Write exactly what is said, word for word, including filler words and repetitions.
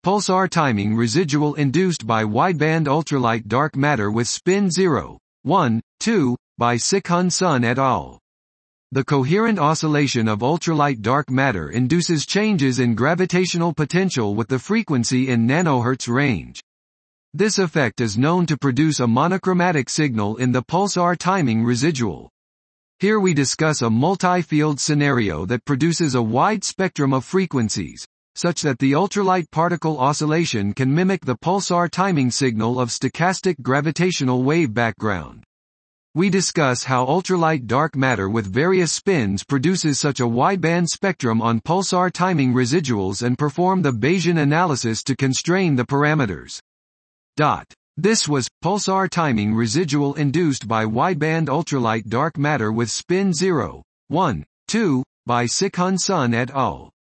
pulsar timing residual induced by wideband ultralight dark matter with spin zero, one, two, by Sikhun Sun et al. The coherent oscillation of ultralight dark matter induces changes in gravitational potential with the frequency in nanohertz range. This effect is known to produce a monochromatic signal in the pulsar timing residual. Here we discuss a multi-field scenario that produces a wide spectrum of frequencies, such that the ultralight particle oscillation can mimic the pulsar timing signal of stochastic gravitational wave background. We discuss how ultralight dark matter with various spins produces such a wideband spectrum on pulsar timing residuals and perform the Bayesian analysis to constrain the parameters. Dot. This was pulsar timing residual induced by wideband ultralight dark matter with spin zero, one, two, by Sikhun Sun et al.